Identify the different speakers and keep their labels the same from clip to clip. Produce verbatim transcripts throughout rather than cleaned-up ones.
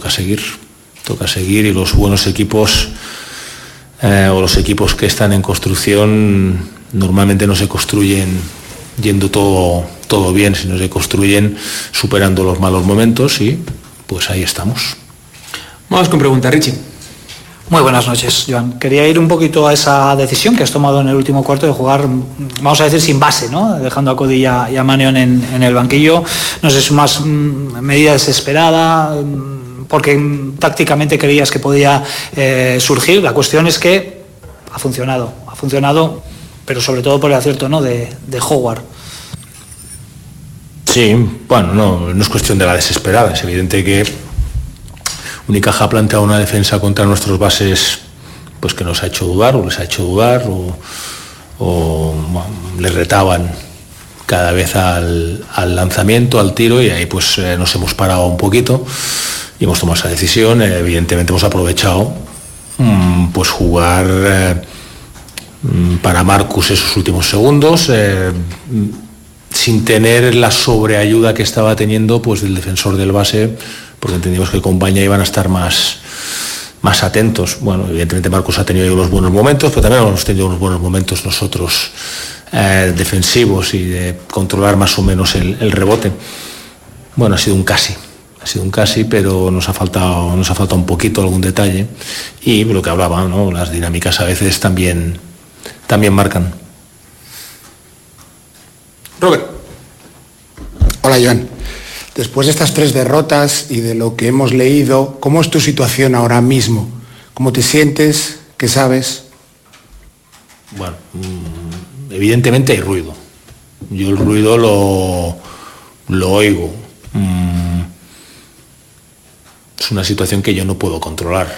Speaker 1: toca seguir, toca seguir y los buenos equipos eh, o los equipos que están en construcción normalmente no se construyen yendo todo, todo bien, sino se construyen superando los malos momentos y pues ahí estamos.
Speaker 2: Vamos con pregunta, Richie.
Speaker 3: Muy buenas noches, Joan. Quería ir un poquito a esa decisión que has tomado en el último cuarto de jugar, vamos a decir, sin base, ¿no? Dejando a Cody y a, y a Manion en, en el banquillo. No sé si es más mmm, medida desesperada, mmm, porque mmm, tácticamente creías que podía eh, surgir. La cuestión es que ha funcionado, ha funcionado, pero sobre todo por el acierto, ¿no?, de, de Howard.
Speaker 1: Sí, bueno, no, no es cuestión de la desesperada, es evidente que Unicaja ha planteado una defensa contra nuestros bases pues que nos ha hecho dudar o les ha hecho dudar o, o bueno, les retaban cada vez al, al lanzamiento, al tiro, y ahí pues eh, nos hemos parado un poquito y hemos tomado esa decisión. Eh, evidentemente hemos aprovechado mmm, pues jugar eh, para Marcus esos últimos segundos eh, sin tener la sobreayuda que estaba teniendo pues del defensor del base, porque entendimos que compañía iban a estar más, más atentos. Bueno, evidentemente Marcus ha tenido unos buenos momentos, pero también hemos tenido unos buenos momentos nosotros eh, defensivos y de controlar más o menos el, el rebote. Bueno, ha sido un casi, ha sido un casi, pero nos ha faltado, nos ha faltado un poquito algún detalle y lo que hablaba, ¿no? Las dinámicas a veces también, también marcan.
Speaker 2: Robert.
Speaker 4: Hola, Joan. Después de estas tres derrotas y de lo que hemos leído, ¿cómo es tu situación ahora mismo? ¿Cómo te sientes? ¿Qué sabes?
Speaker 1: Bueno, evidentemente hay ruido. Yo el ruido lo, lo oigo. Es una situación que yo no puedo controlar.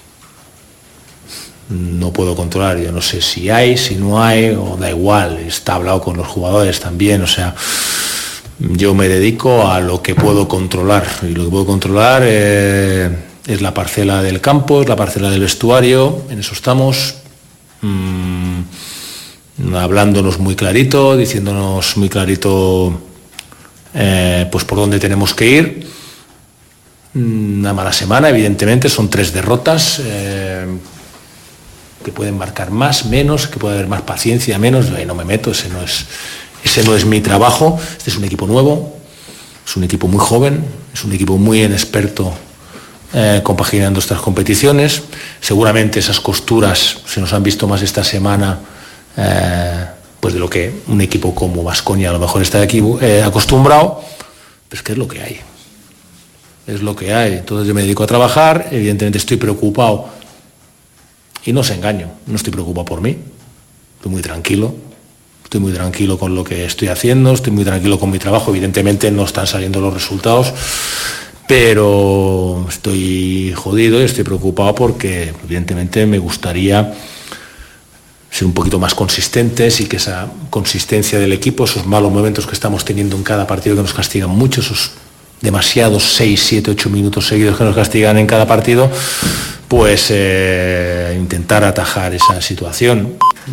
Speaker 1: No puedo controlar. Yo no sé si hay, si no hay, o da igual. Está hablado con los jugadores también, o sea... Yo me dedico a lo que puedo controlar y lo que puedo controlar eh, es la parcela del campo, es la parcela del vestuario, en eso estamos, mmm, hablándonos muy clarito, diciéndonos muy clarito eh, pues por dónde tenemos que ir. Una mala semana, evidentemente, son tres derrotas eh, que pueden marcar más, menos, que puede haber más paciencia, menos, ahí no me meto, ese no es... Ese no es mi trabajo. Este es un equipo nuevo, es un equipo muy joven, es un equipo muy inexperto eh, compaginando estas competiciones. Seguramente esas costuras se nos han visto más esta semana eh, pues de lo que un equipo como Baskonia a lo mejor está aquí eh, acostumbrado, pero es que es lo que hay. Es lo que hay. Entonces yo me dedico a trabajar, evidentemente estoy preocupado y no os engaño, no estoy preocupado por mí, estoy muy tranquilo. Estoy muy tranquilo con lo que estoy haciendo, estoy muy tranquilo con mi trabajo. Evidentemente no están saliendo los resultados, pero estoy jodido y estoy preocupado porque evidentemente me gustaría ser un poquito más consistentes y que esa consistencia del equipo, esos malos momentos que estamos teniendo en cada partido que nos castigan mucho, esos demasiados seis, siete, ocho minutos seguidos que nos castigan en cada partido, pues eh, intentar atajar esa situación.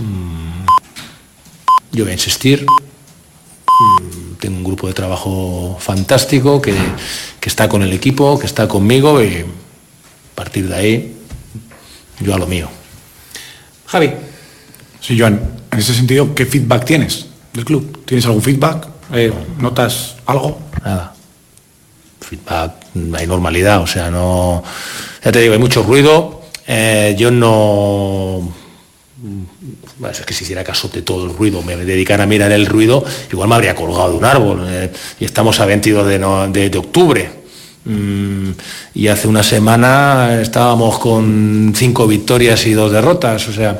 Speaker 1: Yo voy a insistir, tengo un grupo de trabajo fantástico que, que está con el equipo, que está conmigo y a partir de ahí yo a lo mío.
Speaker 2: Javi.
Speaker 5: Sí, Joan, en ese sentido, ¿qué feedback tienes del club? ¿Tienes algún feedback? Eh, ¿Notas algo?
Speaker 1: Nada. Feedback, hay normalidad, o sea, no... Ya te digo, hay mucho ruido, eh, yo no... Bueno, es que si hiciera caso de todo el ruido, me dedicara a mirar el ruido, igual me habría colgado de un árbol. Eh, y estamos a veintidós de, no, de, de octubre. Mm, y hace una semana estábamos con cinco victorias y dos derrotas. O sea,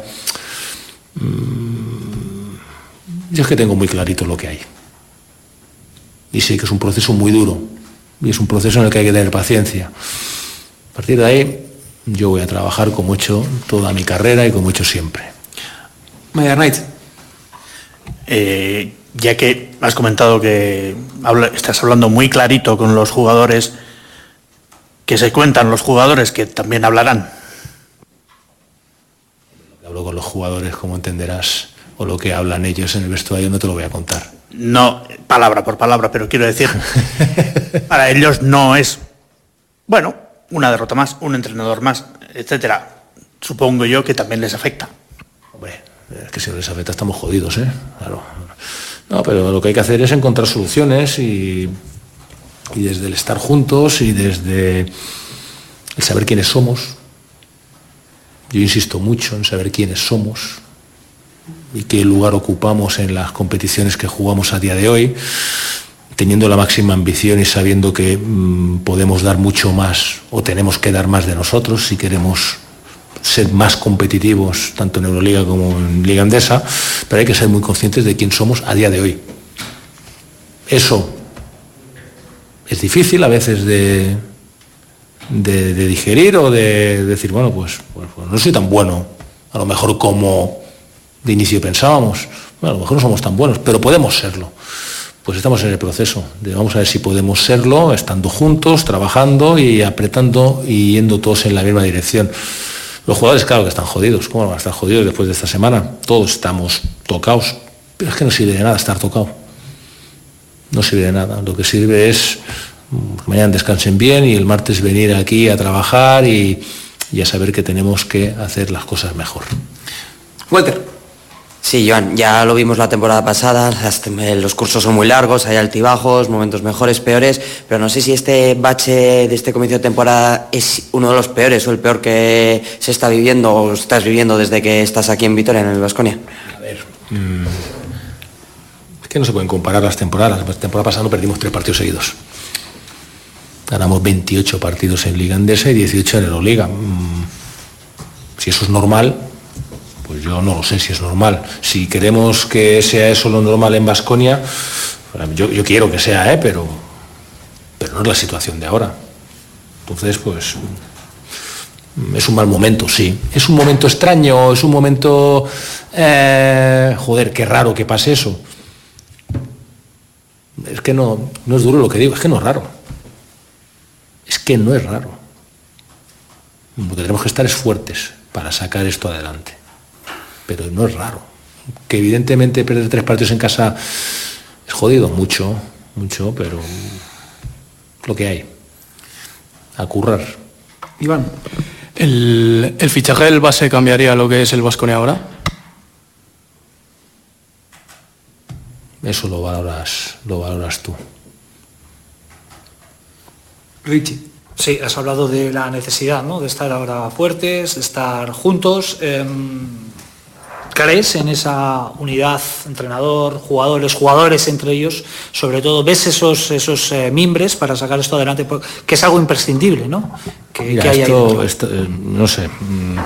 Speaker 1: mm, yo es que tengo muy clarito lo que hay. Y sé que es un proceso muy duro. Y es un proceso en el que hay que tener paciencia. A partir de ahí, yo voy a trabajar como he hecho toda mi carrera y como he hecho siempre.
Speaker 2: Mayer Knight.
Speaker 6: Eh, ya que has comentado que habla, estás hablando muy clarito con los jugadores, que se cuentan los jugadores que también hablarán.
Speaker 1: Hablo con los jugadores, como entenderás, o lo que hablan ellos en el vestuario, no te lo voy a contar.
Speaker 6: No, palabra por palabra, pero quiero decir, para ellos no es, bueno, una derrota más, un entrenador más, etcétera, supongo yo que también les afecta.
Speaker 1: Hombre, es que si no les afecta estamos jodidos, ¿eh? Claro. No, pero lo que hay que hacer es encontrar soluciones y, y desde el estar juntos y desde el saber quiénes somos. Yo insisto mucho en saber quiénes somos y qué lugar ocupamos en las competiciones que jugamos a día de hoy, teniendo la máxima ambición y sabiendo que mmm, podemos dar mucho más o tenemos que dar más de nosotros si queremos ser más competitivos tanto en Euroliga como en Liga Endesa, pero hay que ser muy conscientes de quién somos a día de hoy. Eso es difícil a veces de, de, de digerir o de decir, bueno, pues, pues, pues no soy tan bueno, a lo mejor como de inicio pensábamos, bueno, a lo mejor no somos tan buenos, pero podemos serlo. Pues estamos en el proceso de vamos a ver si podemos serlo, estando juntos, trabajando y apretando y yendo todos en la misma dirección. Los jugadores, claro que están jodidos. ¿Cómo van a estar jodidos después de esta semana? Todos estamos tocados, pero es que no sirve de nada estar tocado. No sirve de nada. Lo que sirve es que mañana descansen bien y el martes venir aquí a trabajar y, y a saber que tenemos que hacer las cosas mejor.
Speaker 2: Walter.
Speaker 7: Sí, Joan, ya lo vimos la temporada pasada, las, los cursos son muy largos, hay altibajos, momentos mejores, peores, pero no sé si este bache de este comienzo de temporada es uno de los peores o el peor que se está viviendo o estás viviendo desde que estás aquí en Vitoria, en el Baskonia.
Speaker 1: A ver, mmm, es que no se pueden comparar las temporadas. La temporada pasada no perdimos tres partidos seguidos. Ganamos veintiocho partidos en Liga Endesa y dieciocho en Euroliga. Mmm, si eso es normal, pues yo no lo sé si es normal. Si queremos que sea eso lo normal en Baskonia, yo, yo quiero que sea, ¿eh? pero, pero no es la situación de ahora. Entonces, pues, es un mal momento, sí. Es un momento extraño, es un momento... Eh, joder, qué raro que pase eso. Es que no, no es duro lo que digo, es que no es raro. Es que no es raro. Lo que tenemos que estar es fuertes para sacar esto adelante. Pero no es raro. Que evidentemente perder tres partidos en casa es jodido, mucho, mucho, pero lo que hay. A currar.
Speaker 2: Iván.
Speaker 8: ¿El, el fichaje del base cambiaría lo que es el Baskonia ahora?
Speaker 1: Eso lo valoras, lo valoras tú.
Speaker 2: Richie.
Speaker 3: Sí, has hablado de la necesidad, ¿no?, de estar ahora fuertes, de estar juntos. Eh, ¿Crees en esa unidad, entrenador, jugadores, jugadores entre ellos? Sobre todo, ¿ves esos, esos eh, mimbres para sacar esto adelante? Que es algo imprescindible, ¿no? Que,
Speaker 1: Mira,
Speaker 3: que haya
Speaker 1: esto, esto, eh, no sé. Mm,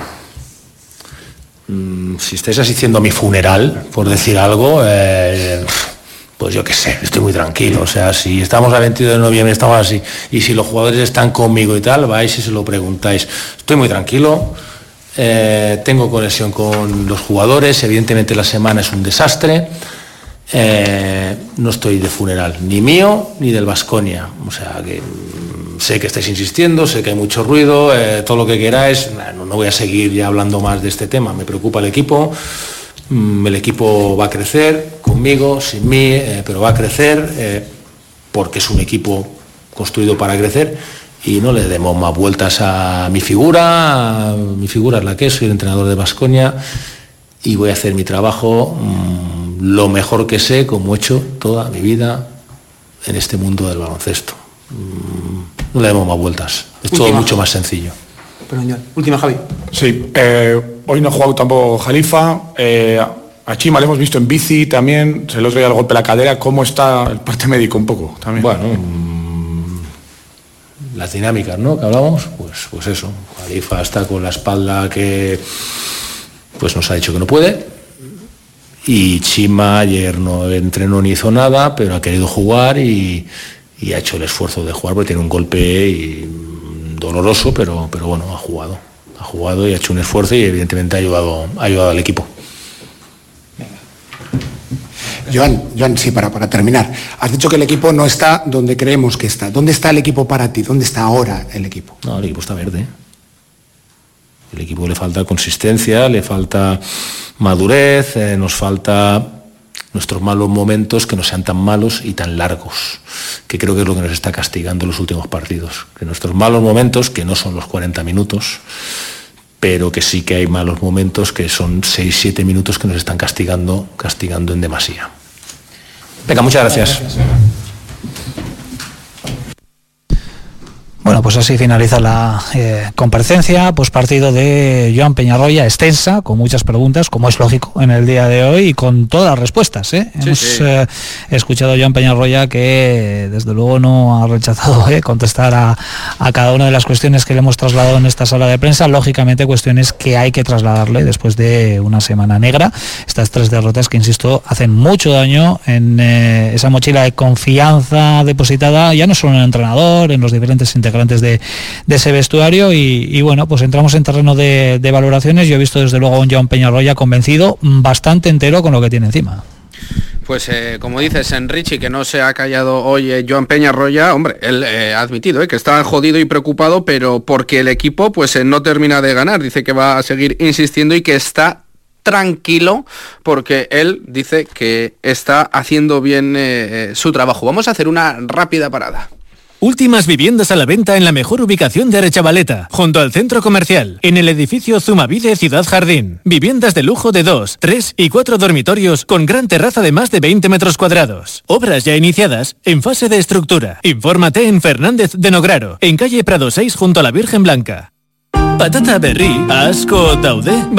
Speaker 1: mm, si estáis asistiendo a mi funeral, por decir algo, eh, pues yo qué sé, estoy muy tranquilo. O sea, si estamos a veintidós de noviembre, estamos así, y si los jugadores están conmigo y tal, vais y se lo preguntáis. Estoy muy tranquilo. Eh, tengo conexión con los jugadores, evidentemente la semana es un desastre, eh, no estoy de funeral, ni mío ni del Baskonia, o sea que mmm, sé que estáis insistiendo, sé que hay mucho ruido, eh, todo lo que queráis, no, no voy a seguir ya hablando más de este tema, me preocupa el equipo, mmm, el equipo va a crecer conmigo, sin mí, eh, pero va a crecer eh, porque es un equipo construido para crecer. Y no le demos más vueltas a mi figura, mi figura es la que es, soy el entrenador de Baskonia y voy a hacer mi trabajo mmm, lo mejor que sé, como he hecho toda mi vida en este mundo del baloncesto. Mmm, no le demos más vueltas, es todo mucho más sencillo.
Speaker 2: Perdón, Joan. Última, Javi.
Speaker 5: Sí, eh, hoy no ha jugado tampoco Jalifa, eh, a Chima le hemos visto en bici también, se le traía el golpe a la cadera. ¿Cómo está el parte médico un poco también?
Speaker 1: Bueno, mmm, las dinámicas, ¿no?, que hablamos, pues, pues eso, Jalifa está con la espalda que pues nos ha dicho que no puede, y Chima ayer no entrenó ni hizo nada, pero ha querido jugar y, y ha hecho el esfuerzo de jugar porque tiene un golpe y, doloroso, pero, pero bueno, ha jugado, ha jugado y ha hecho un esfuerzo y evidentemente ha ayudado, ha ayudado al equipo.
Speaker 4: Joan, Joan, sí, para, para terminar. Has dicho que el equipo no está donde creemos que está. ¿Dónde está el equipo para ti? ¿Dónde está ahora el equipo?
Speaker 1: No, el equipo está verde. El equipo le falta consistencia, le falta madurez, eh, nos falta nuestros malos momentos que no sean tan malos y tan largos, que creo que es lo que nos está castigando en los últimos partidos. Que nuestros malos momentos, que no son los cuarenta minutos, pero que sí que hay malos momentos que son seis siete minutos que nos están castigando, castigando en demasía. Venga, muchas gracias.
Speaker 3: Bueno, pues así finaliza la eh, comparecencia postpartido de Joan Peñarroya, extensa, con muchas preguntas, como es lógico en el día de hoy, y con todas las respuestas. ¿eh? Sí, Hemos sí. Eh, escuchado a Joan Peñarroya que desde luego no ha rechazado eh, contestar a, a cada una de las cuestiones que le hemos trasladado en esta sala de prensa, lógicamente cuestiones que hay que trasladarle después de una semana negra, estas tres derrotas que, insisto, hacen mucho daño en eh, esa mochila de confianza depositada, ya no solo en el entrenador, en los diferentes integrantes De, de ese vestuario y, y bueno, pues entramos en terreno de, de valoraciones. Yo he visto desde luego a un Joan Peñarroya convencido, bastante entero con lo que tiene encima.
Speaker 9: Pues eh, como dices, Enrichi, que no se ha callado hoy eh, Joan Peñarroya, hombre, él eh, ha admitido eh, que está jodido y preocupado, pero porque el equipo pues eh, no termina de ganar. Dice que va a seguir insistiendo y que está tranquilo porque él dice que está haciendo bien eh, su trabajo. Vamos a hacer una rápida parada.
Speaker 10: Últimas viviendas a la venta en la mejor ubicación de Arechavaleta, junto al centro comercial, en el edificio Zumavide Ciudad Jardín. Viviendas de lujo de dos, tres y cuatro dormitorios con gran terraza de más de veinte metros cuadrados. Obras ya iniciadas en fase de estructura. Infórmate en Fernández de Nograro, en calle Prado seis junto a la Virgen Blanca. Patata berri, asko daude?